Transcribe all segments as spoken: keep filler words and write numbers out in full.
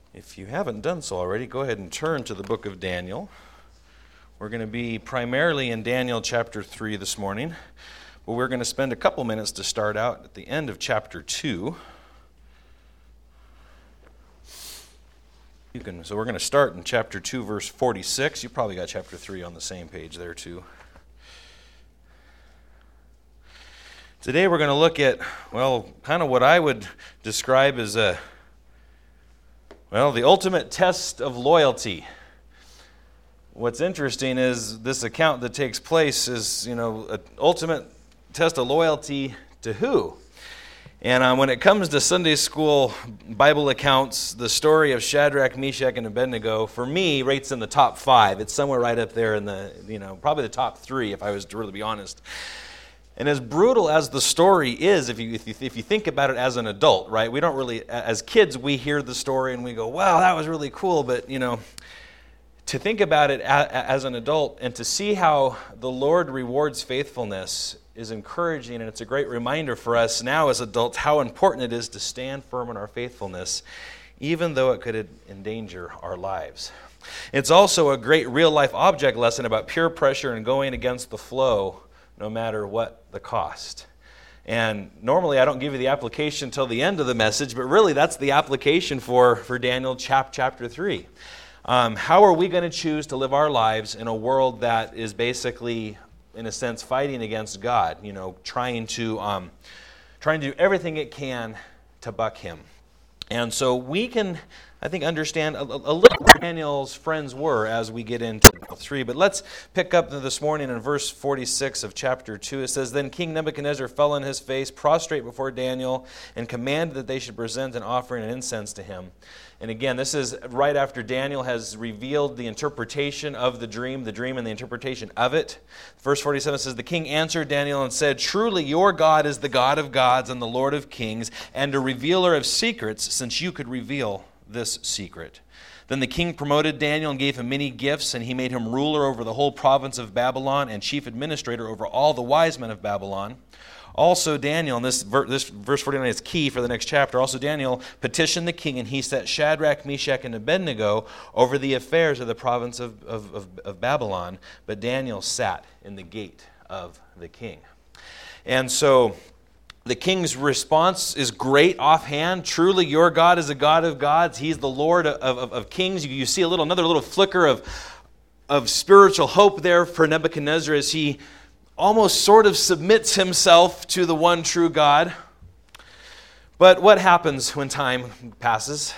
If you haven't done so already, go ahead and turn to the book of Daniel. We're going to be primarily in Daniel chapter three this morning, but we're going to spend a couple minutes to start out at the end of chapter two. You can, so we're going to start in chapter two, verse forty-six. You probably got chapter three on the same page there too. Today we're going to look at, well, kind of what I would describe as a Well, the ultimate test of loyalty. What's interesting is this account that takes place is, you know, an ultimate test of loyalty to who? And uh, when it comes to Sunday school Bible accounts, the story of Shadrach, Meshach, and Abednego, for me, rates in the top five. It's somewhere right up there in the, you know, probably the top three, if I was to really be honest. And as brutal as the story is, if you, if you if you think about it as an adult, right? We don't really, as kids, we hear the story and we go, wow, that was really cool. But, you know, to think about it as an adult and to see how the Lord rewards faithfulness is encouraging, and it's a great reminder for us now as adults how important it is to stand firm in our faithfulness, even though it could endanger our lives. It's also a great real-life object lesson about peer pressure and going against the flow, no matter what the cost. And normally I don't give you the application until the end of the message, but really that's the application for, for Daniel chap, chapter three. Um, how are we going to choose to live our lives in a world that is basically, in a sense, fighting against God, you know, trying to, um, trying to do everything it can to buck him? And so we can, I think, understand a, a little where Daniel's friends were as we get into three. But let's pick up this morning in verse forty-six of chapter two. It says, Then King Nebuchadnezzar fell on his face, prostrate before Daniel, and commanded that they should present an offering and incense to him. And again, this is right after Daniel has revealed the interpretation of the dream, the dream and the interpretation of it. Verse forty-seven says, The king answered Daniel and said, Truly your God is the God of gods and the Lord of kings, and a revealer of secrets, since you could reveal this secret. Then the king promoted Daniel and gave him many gifts, and he made him ruler over the whole province of Babylon and chief administrator over all the wise men of Babylon. Also Daniel, and this, ver- this verse forty-nine is key for the next chapter, also Daniel petitioned the king, and he set Shadrach, Meshach, and Abednego over the affairs of the province of, of, of, of Babylon, but Daniel sat in the gate of the king. And so the king's response is great offhand. Truly, your God is a God of gods. He's the Lord of, of, of kings. You, you see a little, another little flicker of, of spiritual hope there for Nebuchadnezzar as he almost sort of submits himself to the one true God. But what happens when time passes?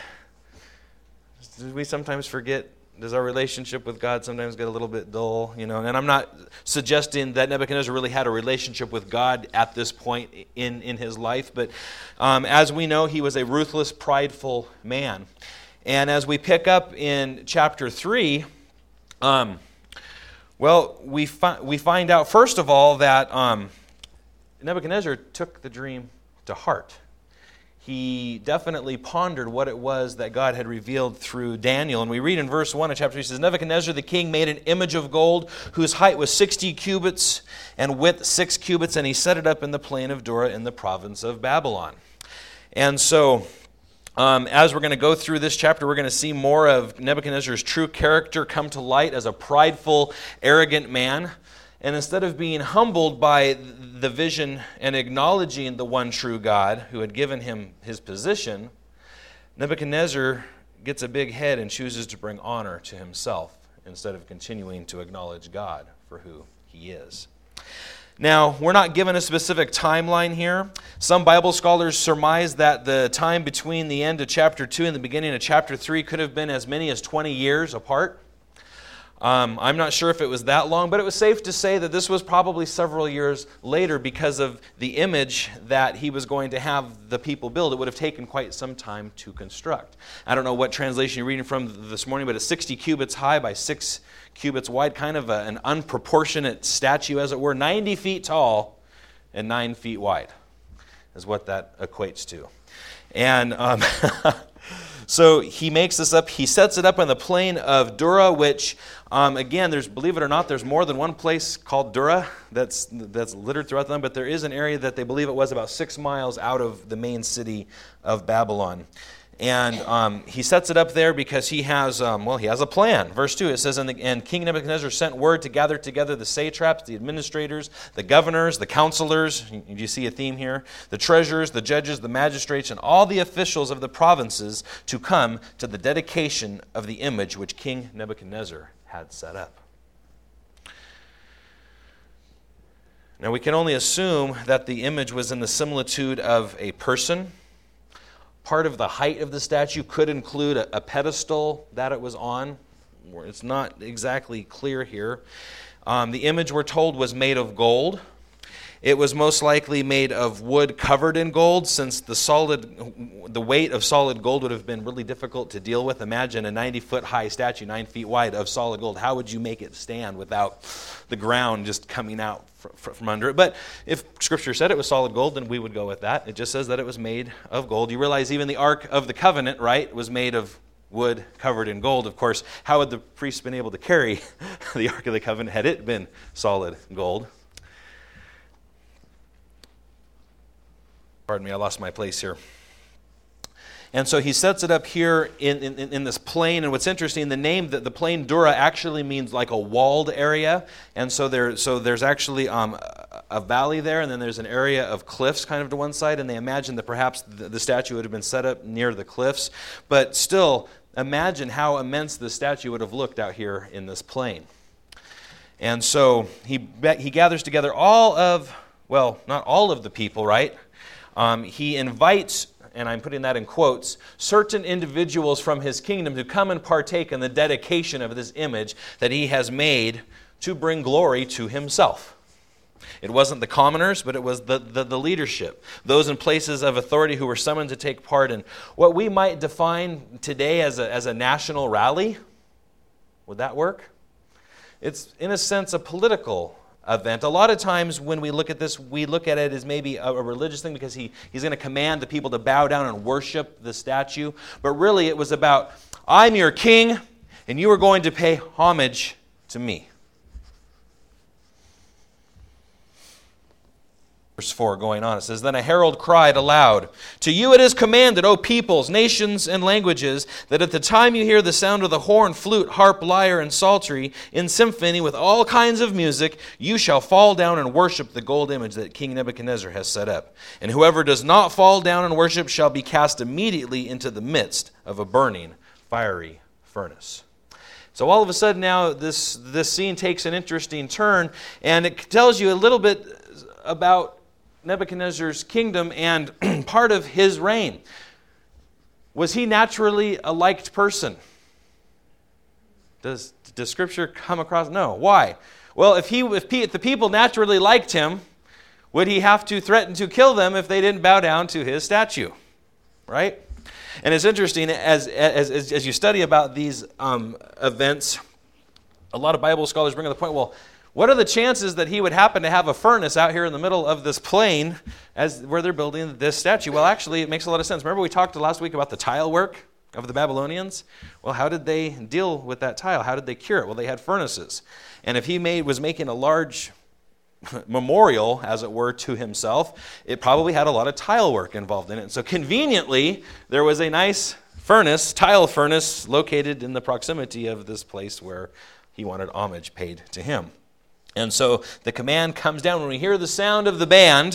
Do we sometimes forget? Does our relationship with God sometimes get a little bit dull? You know, and I'm not suggesting that Nebuchadnezzar really had a relationship with God at this point in, in his life, but um, as we know, he was a ruthless, prideful man. And as we pick up in chapter three, um, well, we, fi- we find out, first of all, that um, Nebuchadnezzar took the dream to heart. He definitely pondered what it was that God had revealed through Daniel. And we read in verse one of chapter three, it says, Nebuchadnezzar the king made an image of gold whose height was sixty cubits and width six cubits, and he set it up in the plain of Dura in the province of Babylon. And so um, as we're going to go through this chapter, we're going to see more of Nebuchadnezzar's true character come to light as a prideful, arrogant man. And instead of being humbled by the vision and acknowledging the one true God who had given him his position, Nebuchadnezzar gets a big head and chooses to bring honor to himself instead of continuing to acknowledge God for who he is. Now, we're not given a specific timeline here. Some Bible scholars surmise that the time between the end of chapter two and the beginning of chapter three could have been as many as twenty years apart. Um, I'm not sure if it was that long, but it was safe to say that this was probably several years later because of the image that he was going to have the people build. It would have taken quite some time to construct. I don't know what translation you're reading from this morning, but it's sixty cubits high by six cubits wide, kind of a, an unproportionate statue, as it were, ninety feet tall and nine feet wide is what that equates to. And um, so he makes this up. He sets it up on the plain of Dura, which, um, again, there's, believe it or not, there's more than one place called Dura that's that's littered throughout them, but there is an area that they believe it was about six miles out of the main city of Babylon. And um, he sets it up there because he has, um, well, he has a plan. Verse two, it says, and, the, and King Nebuchadnezzar sent word to gather together the satraps, the administrators, the governors, the counselors. Do you see a theme here? The treasurers, the judges, the magistrates, and all the officials of the provinces to come to the dedication of the image which King Nebuchadnezzar had set up. Now we can only assume that the image was in the similitude of a person. Part of the height of the statue could include a, a pedestal that it was on. It's not exactly clear here. Um, the image, we're told, was made of gold. It was most likely made of wood covered in gold, since the solid, the weight of solid gold would have been really difficult to deal with. Imagine a ninety-foot high statue, nine feet wide, of solid gold. How would you make it stand without the ground just coming out from under it? But if Scripture said it was solid gold, then we would go with that. It just says that it was made of gold. You realize even the Ark of the Covenant, right, was made of wood covered in gold. Of course, how would the priests been able to carry the Ark of the Covenant had it been solid gold? Pardon me, I lost my place here. And so he sets it up here in, in, in this plain. And what's interesting, the name, the, the plain Dura actually means like a walled area. And so there, so there's actually um, a valley there, and then there's an area of cliffs kind of to one side. And they imagine that perhaps the, the statue would have been set up near the cliffs. But still, imagine how immense the statue would have looked out here in this plain. And so he he gathers together all of, well, not all of the people, right? Um, he invites, and I'm putting that in quotes, certain individuals from his kingdom to come and partake in the dedication of this image that he has made to bring glory to himself. It wasn't the commoners, but it was the, the, the leadership, those in places of authority who were summoned to take part in what we might define today as a, as a national rally. Would that work? It's, in a sense, a political event. A lot of times when we look at this, we look at it as maybe a, a religious thing because he, he's going to command the people to bow down and worship the statue. But really it was about, I'm your king, and you are going to pay homage to me. Verse four going on, it says, then a herald cried aloud, to you it is commanded, O peoples, nations, and languages, that at the time you hear the sound of the horn, flute, harp, lyre, and psaltery, in symphony with all kinds of music, you shall fall down and worship the gold image that King Nebuchadnezzar has set up. And whoever does not fall down and worship shall be cast immediately into the midst of a burning, fiery furnace. So all of a sudden now this, this scene takes an interesting turn, and it tells you a little bit about Nebuchadnezzar's kingdom and part of his reign. Was he naturally a liked person? Does, does Scripture come across? No. Why? Well, if he, if the people naturally liked him, would he have to threaten to kill them if they didn't bow down to his statue? Right? And it's interesting, as, as, as you study about these um, events, a lot of Bible scholars bring up the point, well, what are the chances that he would happen to have a furnace out here in the middle of this plain as where they're building this statue? Well, actually, it makes a lot of sense. Remember we talked last week about the tile work of the Babylonians? Well, how did they deal with that tile? How did they cure it? Well, they had furnaces. And if he made was making a large memorial, as it were, to himself, it probably had a lot of tile work involved in it. And so conveniently, there was a nice furnace, tile furnace, located in the proximity of this place where he wanted homage paid to him. And so the command comes down when we hear the sound of the band.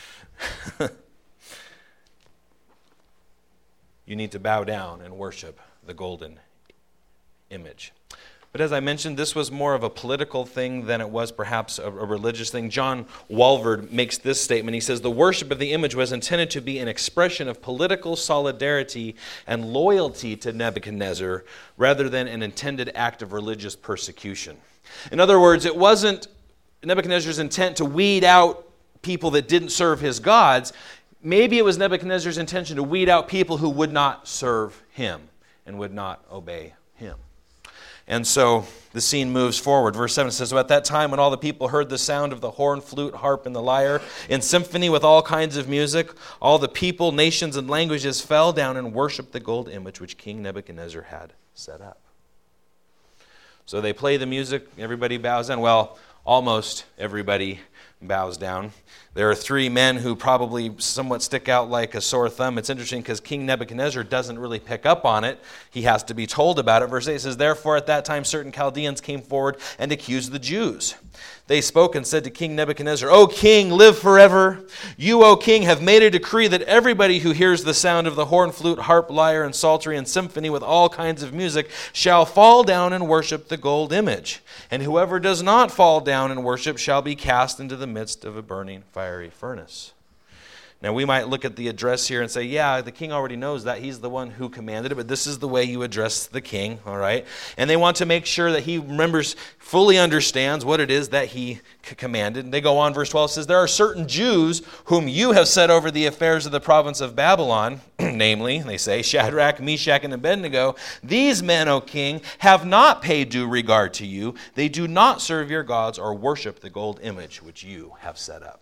You need to bow down and worship the golden image. But as I mentioned, this was more of a political thing than it was perhaps a, a religious thing. John Walvoord makes this statement. He says, the worship of the image was intended to be an expression of political solidarity and loyalty to Nebuchadnezzar rather than an intended act of religious persecution. In other words, it wasn't Nebuchadnezzar's intent to weed out people that didn't serve his gods. Maybe it was Nebuchadnezzar's intention to weed out people who would not serve him and would not obey him. And so the scene moves forward. Verse seven says, so at that time when all the people heard the sound of the horn, flute, harp, and the lyre, in symphony with all kinds of music, all the people, nations, and languages fell down and worshipped the gold image which King Nebuchadnezzar had set up. So they play the music, everybody bows down. Well, almost everybody bows down. There are three men who probably somewhat stick out like a sore thumb. It's interesting because King Nebuchadnezzar doesn't really pick up on it. He has to be told about it. Verse eight says, "Therefore at that time certain Chaldeans came forward and accused the Jews. They spoke and said to King Nebuchadnezzar, 'O king, live forever. You, O king, have made a decree that everybody who hears the sound of the horn, flute, harp, lyre, and psaltery, and symphony with all kinds of music shall fall down and worship the gold image. And whoever does not fall down and worship shall be cast into the midst of a burning fiery furnace.'" Now we might look at the address here and say, yeah, the king already knows that. He's the one who commanded it, but this is the way you address the king, all right? And they want to make sure that he remembers, fully understands what it is that he c- commanded. And they go on, verse twelve says, "There are certain Jews whom you have set over the affairs of the province of Babylon," namely, they say, Shadrach, Meshach, and Abednego. "These men, O king, have not paid due regard to you. They do not serve your gods or worship the gold image which you have set up."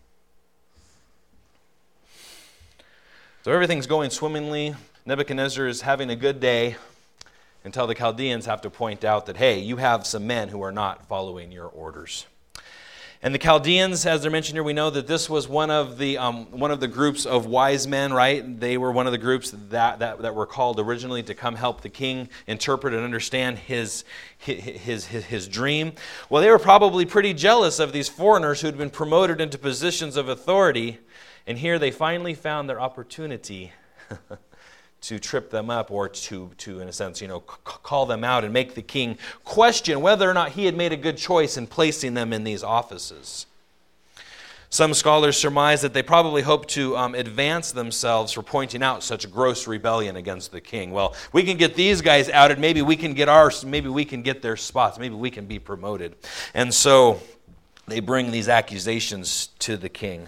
So everything's going swimmingly. Nebuchadnezzar is having a good day until the Chaldeans have to point out that, hey, you have some men who are not following your orders. And the Chaldeans, as they're mentioned here, we know that this was one of the um, one of the groups of wise men, right? They were one of the groups that, that, that were called originally to come help the king interpret and understand his, his, his, his dream. Well, they were probably pretty jealous of these foreigners who had been promoted into positions of authority. And here they finally found their opportunity to trip them up, or to, to in a sense, you know, c- call them out and make the king question whether or not he had made a good choice in placing them in these offices. Some scholars surmise that they probably hoped to um, advance themselves for pointing out such gross rebellion against the king. Well, we can get these guys outed. Maybe we can get ours. Maybe we can get their spots. Maybe we can be promoted. And so they bring these accusations to the king.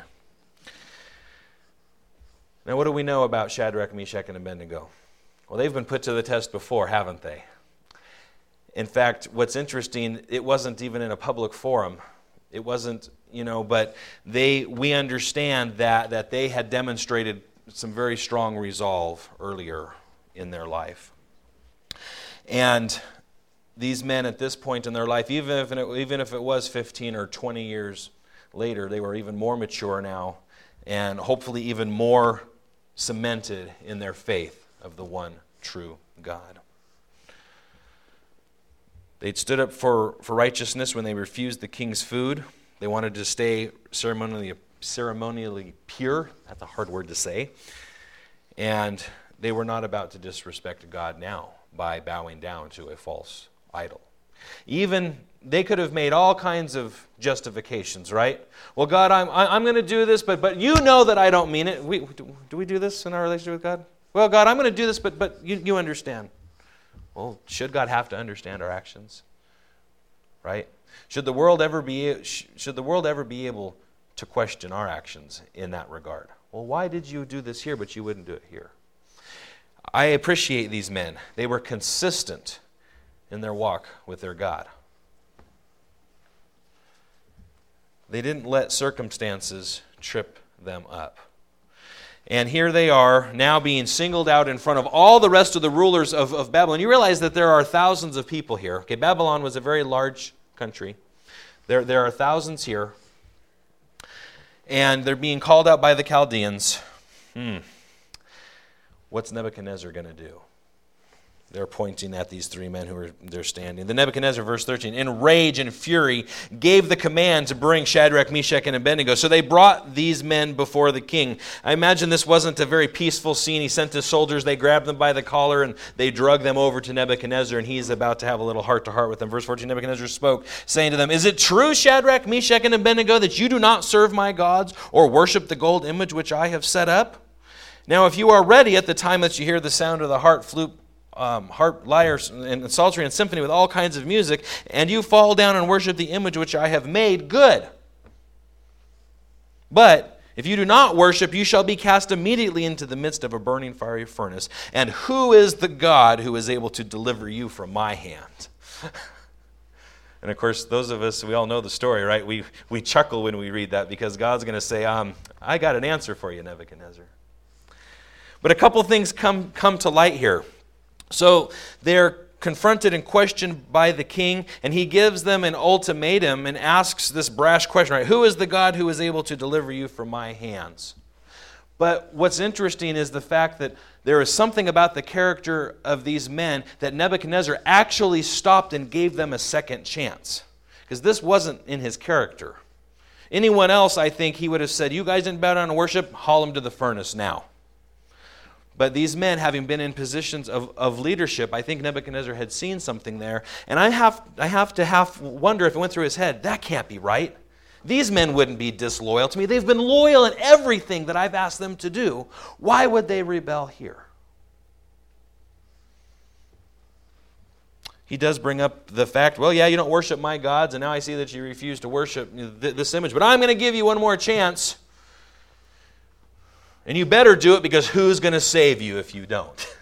Now, what do we know about Shadrach, Meshach, and Abednego? Well, they've been put to the test before, haven't they? In fact, what's interesting, it wasn't even in a public forum. It wasn't, you know, but they we understand that, that they had demonstrated some very strong resolve earlier in their life. And these men at this point in their life, even if it, even if it was fifteen or twenty years later, they were even more mature now, and hopefully even more cemented in their faith of the one true God. They'd stood up for, for righteousness when they refused the king's food. They wanted to stay ceremonially, ceremonially pure. That's a hard word to say. And they were not about to disrespect God now by bowing down to a false idol. Even they could have made all kinds of justifications, right? Well, God, I'm I'm going to do this, but but you know that I don't mean it. We do, do we do this in our relationship with God? Well, God, I'm going to do this, but but you you understand. Well, should God have to understand our actions? Right? Should the world ever be should the world ever be able to question our actions in that regard? Well, why did you do this here, but you wouldn't do it here? I appreciate these men. They were consistent in their walk with their God. They didn't let circumstances trip them up. And here they are, now being singled out in front of all the rest of the rulers of, of Babylon. You realize that there are thousands of people here. Okay, Babylon was a very large country. There, there are thousands here. And they're being called out by the Chaldeans. Hmm. What's Nebuchadnezzar going to do? They're pointing at these three men who are there standing. The Nebuchadnezzar, verse thirteen, in rage and fury, gave the command to bring Shadrach, Meshach, and Abednego. So they brought these men before the king. I imagine this wasn't a very peaceful scene. He sent his soldiers. They grabbed them by the collar, and they drug them over to Nebuchadnezzar, and he's about to have a little heart-to-heart with them. Verse fourteen, Nebuchadnezzar spoke, saying to them, "Is it true, Shadrach, Meshach, and Abednego, that you do not serve my gods or worship the gold image which I have set up? Now, if you are ready at the time that you hear the sound of the harp, flute, Um, harp, lyre, and psaltery, and symphony with all kinds of music, and you fall down and worship the image which I have made, good. But if you do not worship, you shall be cast immediately into the midst of a burning fiery furnace. And who is the God who is able to deliver you from my hand?" And of course, those of us, we all know the story, right? We we chuckle when we read that, because God's going to say, um, I got an answer for you, Nebuchadnezzar. But a couple things come come to light here. So they're confronted and questioned by the king, and he gives them an ultimatum and asks this brash question, right? Who is the God who is able to deliver you from my hands? But what's interesting is the fact that there is something about the character of these men that Nebuchadnezzar actually stopped and gave them a second chance. Because this wasn't in his character. Anyone else, I think, he would have said, you guys didn't bow down and worship, haul them to the furnace now. But these men, having been in positions of, of leadership, I think Nebuchadnezzar had seen something there. And I have, I have to half wonder if it went through his head, that can't be right. These men wouldn't be disloyal to me. They've been loyal in everything that I've asked them to do. Why would they rebel here? He does bring up the fact, well, yeah, you don't worship my gods, and now I see that you refuse to worship this image, but I'm going to give you one more chance. And you better do it, because who's going to save you if you don't?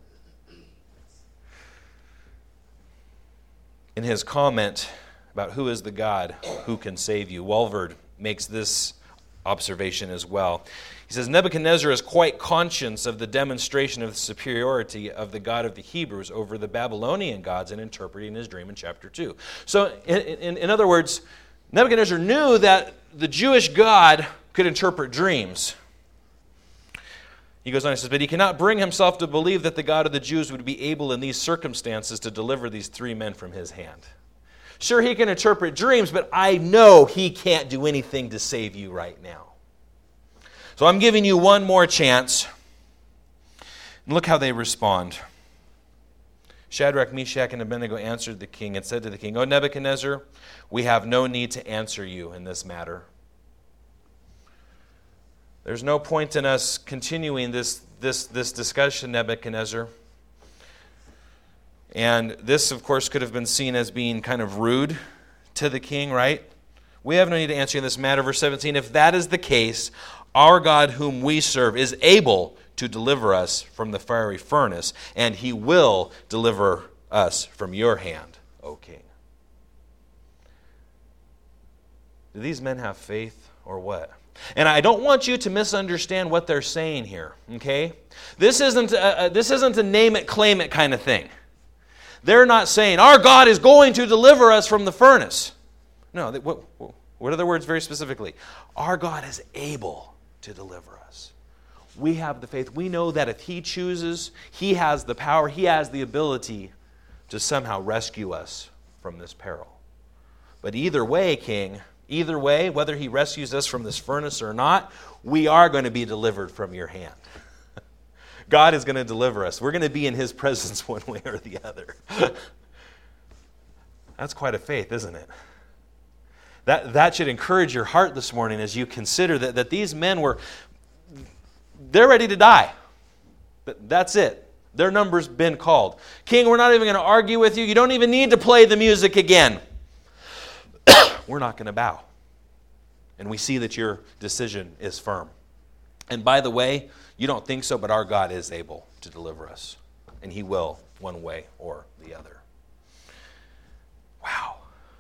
In his comment about who is the God who can save you, Walvoord makes this observation as well. He says, Nebuchadnezzar is quite conscious of the demonstration of the superiority of the God of the Hebrews over the Babylonian gods in interpreting his dream in chapter two. So, in, in, in other words, Nebuchadnezzar knew that the Jewish God could interpret dreams. He goes on and says, but he cannot bring himself to believe that the God of the Jews would be able in these circumstances to deliver these three men from his hand. Sure, he can interpret dreams, but I know he can't do anything to save you right now. So I'm giving you one more chance. And look how they respond. Shadrach, Meshach, and Abednego answered the king and said to the king, O Nebuchadnezzar, we have no need to answer you in this matter. There's no point in us continuing this, this, this discussion, Nebuchadnezzar. And this, of course, could have been seen as being kind of rude to the king, right? We have no need to answer you in this matter. Verse seventeen, if that is the case, our God whom we serve is able to deliver us from the fiery furnace, and he will deliver us from your hand, O king. Do these men have faith or what? And I don't want you to misunderstand what they're saying here, okay? This isn't a, this isn't a name it, claim it kind of thing. They're not saying, our God is going to deliver us from the furnace. No, they, what, what are the words very specifically? Our God is able to deliver us. We have the faith. We know that if he chooses, he has the power, he has the ability to somehow rescue us from this peril. But either way, King, either way, whether he rescues us from this furnace or not, we are going to be delivered from your hand. God is going to deliver us. We're going to be in his presence one way or the other. That's quite a faith, isn't it? That, that should encourage your heart this morning as you consider that, that these men were, they're ready to die. That's it. Their number's been called. King, we're not even going to argue with you. You don't even need to play the music again. We're not going to bow. And we see that your decision is firm. And by the way, you don't think so, but our God is able to deliver us. And he will, one way or the other. Wow.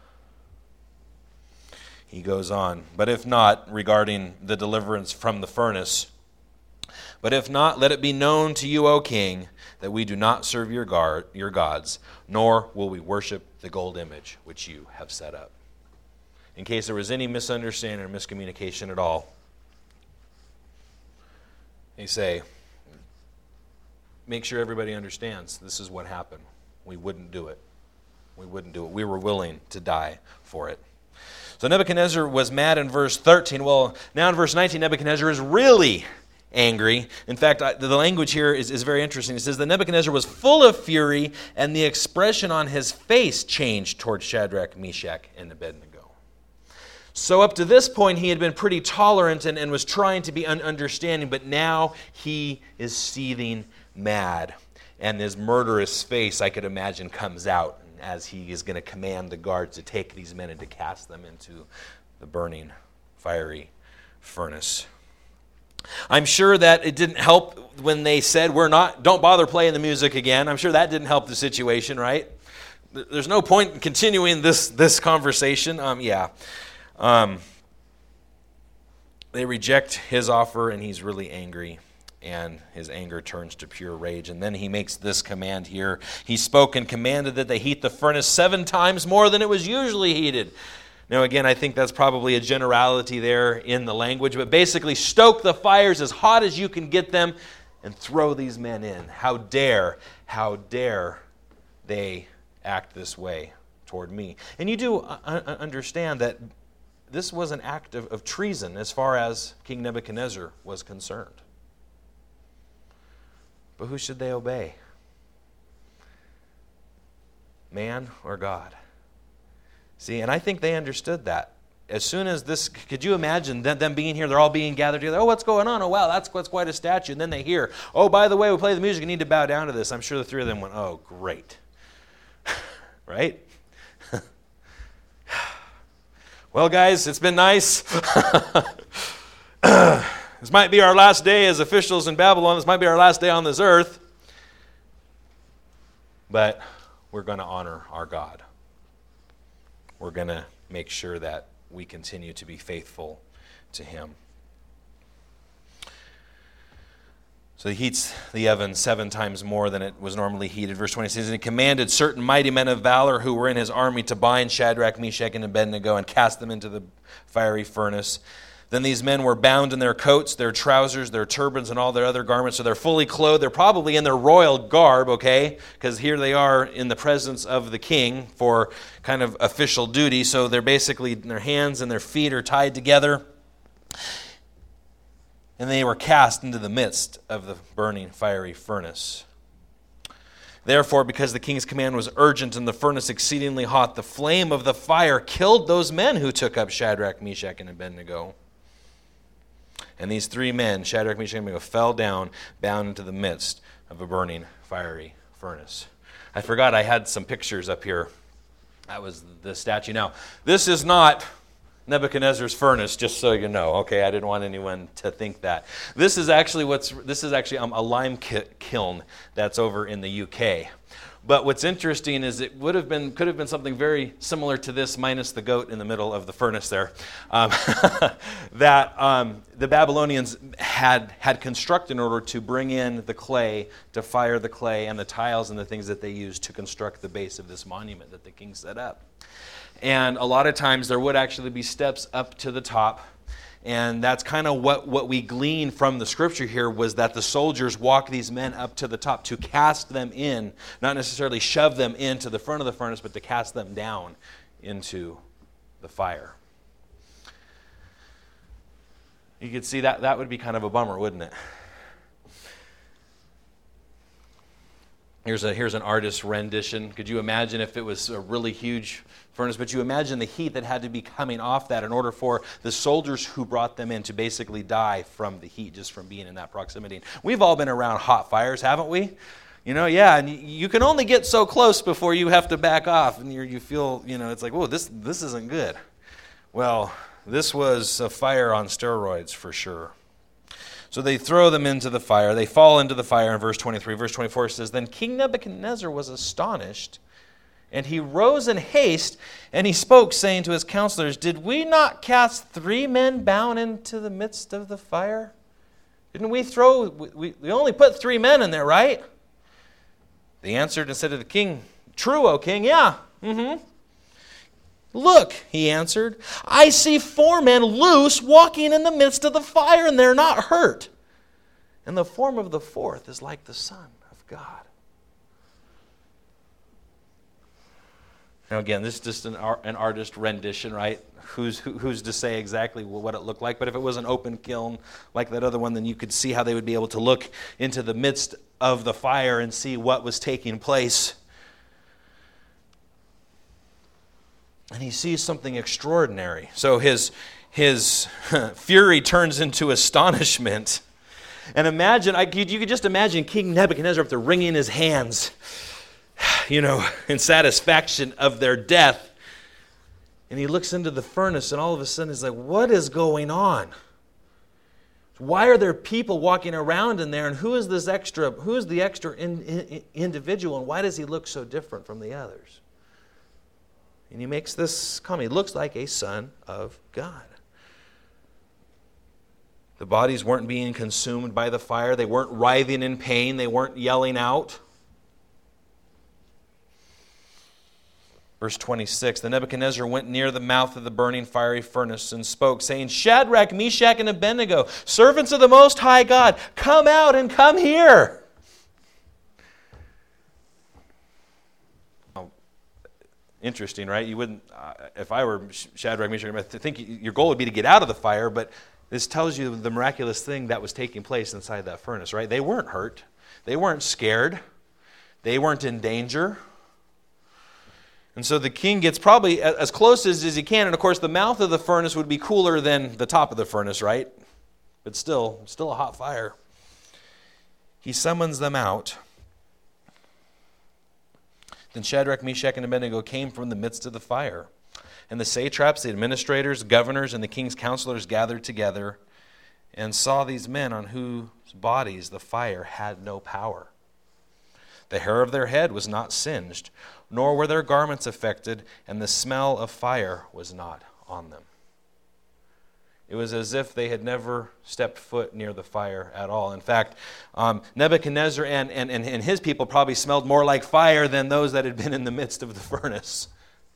He goes on, but if not, regarding the deliverance from the furnace, but if not, let it be known to you, O king, that we do not serve your, guard, your gods, nor will we worship the gold image which you have set up. In case there was any misunderstanding or miscommunication at all, they say, make sure everybody understands this is what happened. We wouldn't do it. We wouldn't do it. We were willing to die for it. So Nebuchadnezzar was mad in verse thirteen. Well, now in verse nineteen, Nebuchadnezzar is really angry. In fact, the language here is, is very interesting. It says that Nebuchadnezzar was full of fury, and the expression on his face changed toward Shadrach, Meshach, and Abednego. So up to this point, he had been pretty tolerant and, and was trying to be un- understanding, but now he is seething mad. And his murderous face, I could imagine, comes out as he is going to command the guards to take these men and to cast them into the burning, fiery furnace. I'm sure that it didn't help when they said, "We're not, don't bother playing the music again." I'm sure that didn't help the situation, right? There's no point in continuing this, this conversation. Um, yeah. Um, they reject his offer, and he's really angry. and his anger turns to pure rage. And then he makes this command here. He spoke and commanded that they heat the furnace seven times more than it was usually heated. Now, again, I think that's probably a generality there in the language, but basically stoke the fires as hot as you can get them and throw these men in. How dare, how dare they act this way toward me? And you do understand that this was an act of, of treason as far as King Nebuchadnezzar was concerned. But who should they obey? Man or God? See, and I think they understood that. As soon as this, could you imagine them, them being here, they're all being gathered together. Oh, what's going on? Oh, wow, that's, that's quite a statue. And then they hear, oh, by the way, we play the music, you need to bow down to this. I'm sure the three of them went, oh, great. Right? Well, guys, it's been nice. This might be our last day as officials in Babylon. This might be our last day on this earth. But we're going to honor our God. We're going to make sure that we continue to be faithful to Him. So he heats the oven seven times more than it was normally heated. Verse twenty says, and he commanded certain mighty men of valor who were in his army to bind Shadrach, Meshach, and Abednego and cast them into the fiery furnace. Then these men were bound in their coats, their trousers, their turbans, and all their other garments. So they're fully clothed. They're probably in their royal garb, okay? Because here they are in the presence of the king for kind of official duty. So they're basically, their hands and their feet are tied together. And they were cast into the midst of the burning fiery furnace. Therefore, because the king's command was urgent and the furnace exceedingly hot, the flame of the fire killed those men who took up Shadrach, Meshach, and Abednego. And these three men, Shadrach, Meshach, and Abednego, fell down, bound into the midst of a burning fiery furnace. I forgot I had some pictures up here. That was the statue. Now, this is not Nebuchadnezzar's furnace, just so you know. Okay, I didn't want anyone to think that. This is actually what's. This is actually um, a lime kiln that's over in the U K. But what's interesting is it would have been, could have been something very similar to this, minus the goat in the middle of the furnace there, um, that um, the Babylonians had had constructed in order to bring in the clay, to fire the clay and the tiles and the things that they used to construct the base of this monument that the king set up. And a lot of times there would actually be steps up to the top. And that's kind of what, what we glean from the scripture here, was that the soldiers walk these men up to the top to cast them in, not necessarily shove them into the front of the furnace, but to cast them down into the fire. You could see that that would be kind of a bummer, wouldn't it? Here's a here's an artist's rendition. Could you imagine if it was a really huge furnace? But you imagine the heat that had to be coming off that in order for the soldiers who brought them in to basically die from the heat, just from being in that proximity. We've all been around hot fires, haven't we? You know, yeah, and you can only get so close before you have to back off, and you you feel, you know, it's like, whoa, this this isn't good. Well, this was a fire on steroids for sure. So they throw them into the fire. They fall into the fire in verse twenty-three. Verse twenty-four says, then King Nebuchadnezzar was astonished, and he rose in haste, and he spoke, saying to his counselors, did we not cast three men bound into the midst of the fire? Didn't we throw, we, we only put three men in there, right? They answered and said to the king, true, O king, yeah. Mm-hmm. Look, he answered, I see four men loose walking in the midst of the fire, and they're not hurt. And the form of the fourth is like the Son of God. Now again, this is just an, art, an artist rendition, right? Who's, who, who's to say exactly what it looked like? But if it was an open kiln like that other one, then you could see how they would be able to look into the midst of the fire and see what was taking place. And he sees something extraordinary. So his, his fury turns into astonishment. And imagine, I, you could just imagine King Nebuchadnezzar up there wringing his hands, you know, in satisfaction of their death. And he looks into the furnace, and all of a sudden he's like, what is going on? Why are there people walking around in there? And who is this extra, who is the extra in, in, individual? And why does he look so different from the others? And he makes this comment. He looks like a son of God. The bodies weren't being consumed by the fire. They weren't writhing in pain. They weren't yelling out. Verse twenty-six, then Nebuchadnezzar went near the mouth of the burning fiery furnace and spoke, saying, Shadrach, Meshach, and Abednego, servants of the Most High God, come out and come here. Oh, interesting, right? You wouldn't, uh, if I were Shadrach, Meshach, I think your goal would be to get out of the fire, but this tells you the miraculous thing that was taking place inside that furnace, right? They weren't hurt. They weren't scared. They weren't in danger. And so the king gets probably as close as, as he can. And of course, the mouth of the furnace would be cooler than the top of the furnace, right? But still, still a hot fire. He summons them out. Then Shadrach, Meshach, and Abednego came from the midst of the fire. And the satraps, the administrators, governors, and the king's counselors gathered together and saw these men on whose bodies the fire had no power. The hair of their head was not singed, nor were their garments affected, and the smell of fire was not on them. It was as if they had never stepped foot near the fire at all. In fact, um, Nebuchadnezzar and, and, and his people probably smelled more like fire than those that had been in the midst of the furnace.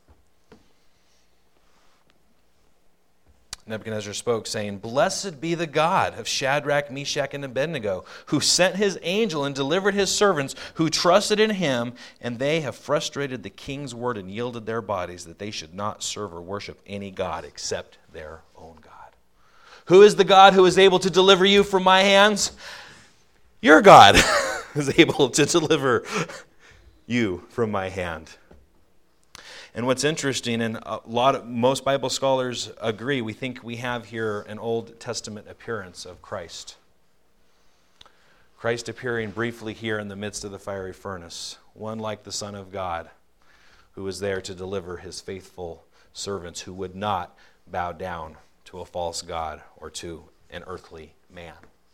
Nebuchadnezzar spoke, saying, Blessed be the God of Shadrach, Meshach, and Abednego, who sent his angel and delivered his servants who trusted in him, and they have frustrated the king's word and yielded their bodies that they should not serve or worship any god except their own God. Who is the God who is able to deliver you from my hands? Your God is able to deliver you from my hand. And what's interesting, and a lot of most Bible scholars agree, we think we have here an Old Testament appearance of Christ. Christ appearing briefly here in the midst of the fiery furnace, one like the Son of God, who was there to deliver his faithful servants who would not bow down to a false god or to an earthly man.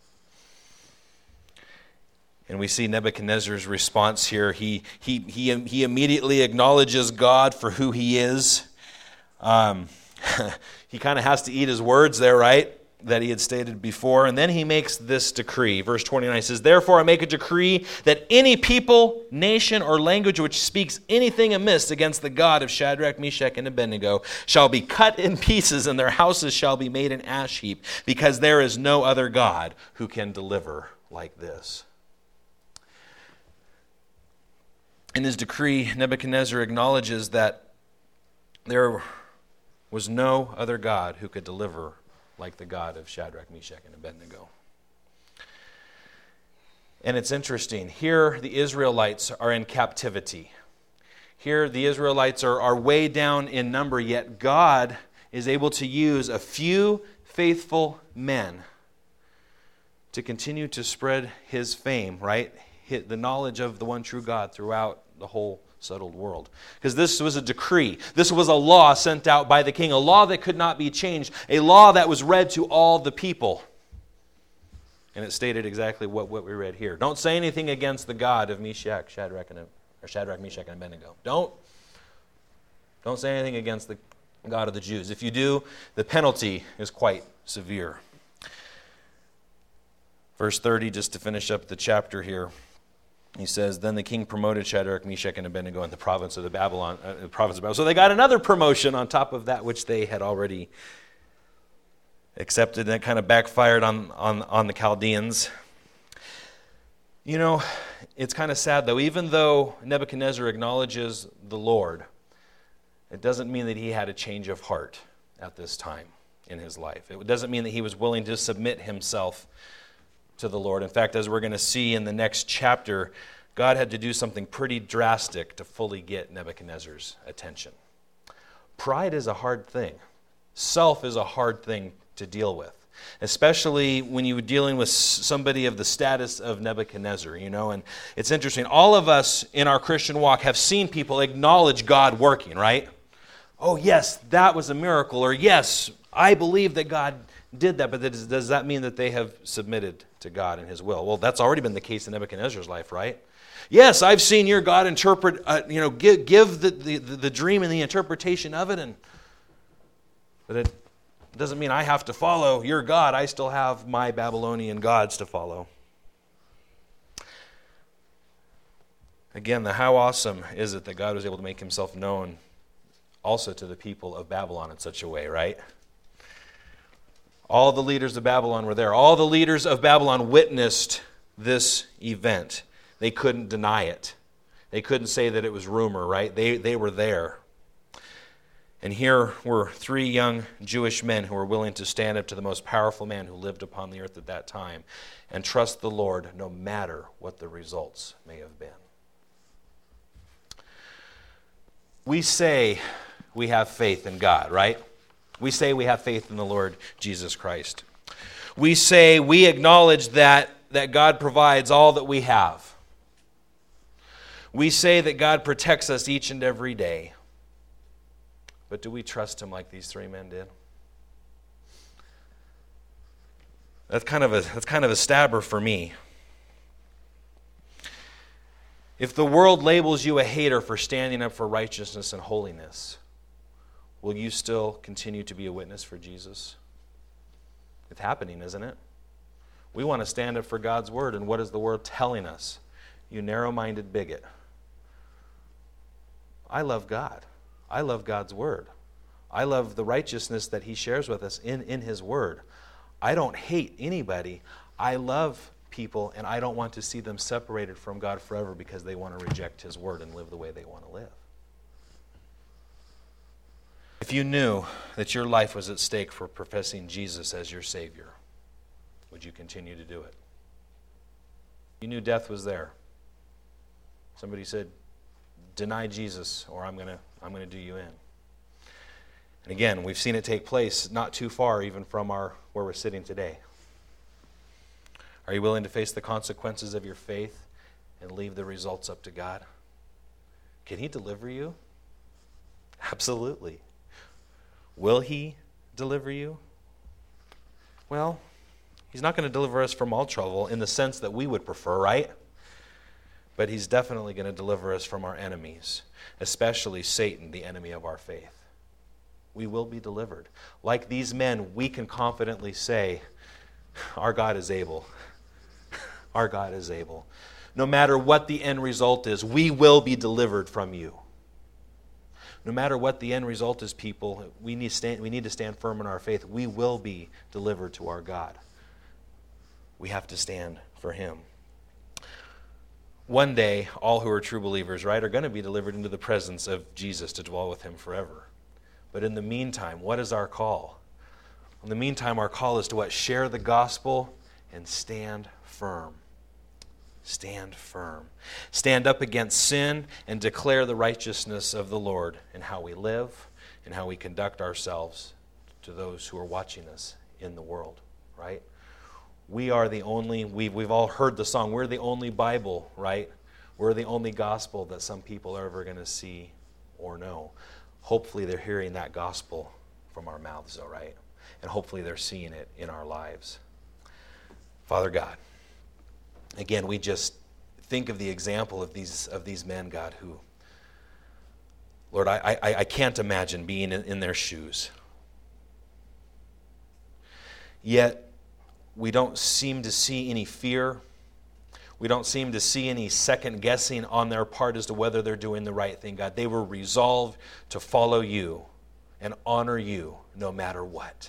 And we see Nebuchadnezzar's response here. He he he he immediately acknowledges God for who he is. Um, he kind of has to eat his words there, right? That he had stated before. And then he makes this decree. Verse twenty-nine says, Therefore I make a decree that any people, nation, or language which speaks anything amiss against the God of Shadrach, Meshach, and Abednego shall be cut in pieces, and their houses shall be made an ash heap, because there is no other God who can deliver like this. In his decree, Nebuchadnezzar acknowledges that there was no other God who could deliver like the God of Shadrach, Meshach, and Abednego. And it's interesting. Here, the Israelites are in captivity. Here, the Israelites are, are way down in number, yet God is able to use a few faithful men to continue to spread his fame, right? The knowledge of the one true God throughout the whole settled world. Because this was a decree. This was a law sent out by the king, a law that could not be changed, a law that was read to all the people. And it stated exactly what, what we read here. Don't say anything against the God of Meshach, Shadrach, and, or Shadrach, Meshach, and Abednego. Don't. Don't say anything against the God of the Jews. If you do, the penalty is quite severe. Verse thirty, just to finish up the chapter here, he says, Then the king promoted Shadrach, Meshach, and Abednego in the province of the Babylon, uh, the province of Babylon. So they got another promotion on top of that which they had already accepted, and it kind of backfired on, on, on the Chaldeans. You know, it's kind of sad, though. Even though Nebuchadnezzar acknowledges the Lord, it doesn't mean that he had a change of heart at this time in his life. It doesn't mean that he was willing to submit himself to the Lord. In fact, as we're going to see in the next chapter, God had to do something pretty drastic to fully get Nebuchadnezzar's attention. Pride is a hard thing. Self is a hard thing to deal with, especially when you were dealing with somebody of the status of Nebuchadnezzar, you know. And it's interesting. All of us in our Christian walk have seen people acknowledge God working, right? Oh, yes, that was a miracle. Or yes, I believe that God did that, but does that mean that they have submitted to God and his will? Well, that's already been the case in Nebuchadnezzar's life, right? Yes, I've seen your God interpret, uh, you know, give, give the, the, the dream and the interpretation of it, and but it It doesn't mean I have to follow your God. I still have my Babylonian gods to follow. Again, the how awesome is it that God was able to make himself known also to the people of Babylon in such a way, right? All the leaders of Babylon were there. All the leaders of Babylon witnessed this event. They couldn't deny it. They couldn't say that it was rumor, right? They, they were there. And here were three young Jewish men who were willing to stand up to the most powerful man who lived upon the earth at that time and trust the Lord no matter what the results may have been. We say we have faith in God, right? We say we have faith in the Lord Jesus Christ. We say we acknowledge that, that God provides all that we have. We say that God protects us each and every day. But do we trust him like these three men did? That's kind of a, that's kind of a stabber for me. If the world labels you a hater for standing up for righteousness and holiness, will you still continue to be a witness for Jesus? It's happening, isn't it? We want to stand up for God's word, and what is the word telling us? You narrow-minded bigot. I love God. I love God's word. I love the righteousness that he shares with us in, in his word. I don't hate anybody. I love people, and I don't want to see them separated from God forever because they want to reject his word and live the way they want to live. If you knew that your life was at stake for professing Jesus as your Savior, would you continue to do it? You knew death was there. Somebody said, deny Jesus or I'm going to I'm going to do you in. And again, we've seen it take place not too far even from our where we're sitting today. Are you willing to face the consequences of your faith and leave the results up to God? Can he deliver you? Absolutely. Will he deliver you? Well, he's not going to deliver us from all trouble in the sense that we would prefer, right? But he's definitely going to deliver us from our enemies, especially Satan, the enemy of our faith. We will be delivered. Like these men, we can confidently say, our God is able. Our God is able. No matter what the end result is, we will be delivered from you. No matter what the end result is, people, we need, stand, we need to stand firm in our faith. We will be delivered to our God. We have to stand for him. One day, all who are true believers, right, are going to be delivered into the presence of Jesus to dwell with him forever. But in the meantime, what is our call? In the meantime, our call is to what? Share the gospel and stand firm. Stand firm. Stand up against sin and declare the righteousness of the Lord in how we live and how we conduct ourselves to those who are watching us in the world, right? We are the only, we've, we've all heard the song, we're the only Bible, right? We're the only gospel that some people are ever going to see or know. Hopefully they're hearing that gospel from our mouths, all right? And hopefully they're seeing it in our lives. Father God, again, we just think of the example of these of these men, God, who, Lord, I, I, I can't imagine being in, in their shoes. Yet, we don't seem to see any fear. We don't seem to see any second guessing on their part as to whether they're doing the right thing, God. They were resolved to follow you and honor you no matter what.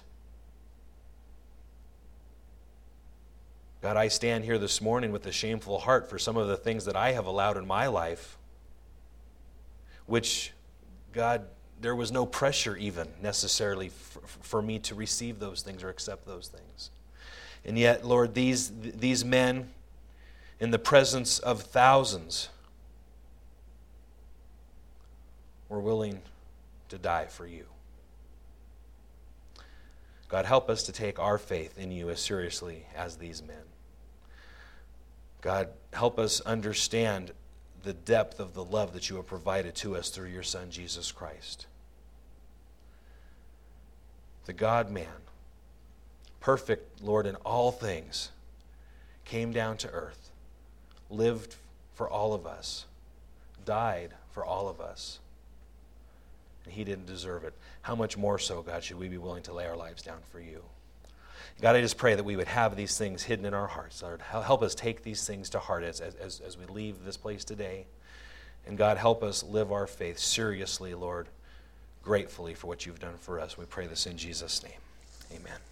God, I stand here this morning with a shameful heart for some of the things that I have allowed in my life, which, God, there was no pressure even necessarily for, for me to receive those things or accept those things. And yet, Lord, these, these men, in the presence of thousands, were willing to die for you. God, help us to take our faith in you as seriously as these men. God, help us understand the depth of the love that you have provided to us through your Son, Jesus Christ. The God-man, perfect, Lord, in all things, came down to earth, lived for all of us, died for all of us, and he didn't deserve it. How much more so, God, should we be willing to lay our lives down for you? God, I just pray that we would have these things hidden in our hearts. Lord, help us take these things to heart as, as, as we leave this place today. And God, help us live our faith seriously, Lord, gratefully for what you've done for us. We pray this in Jesus' name. Amen.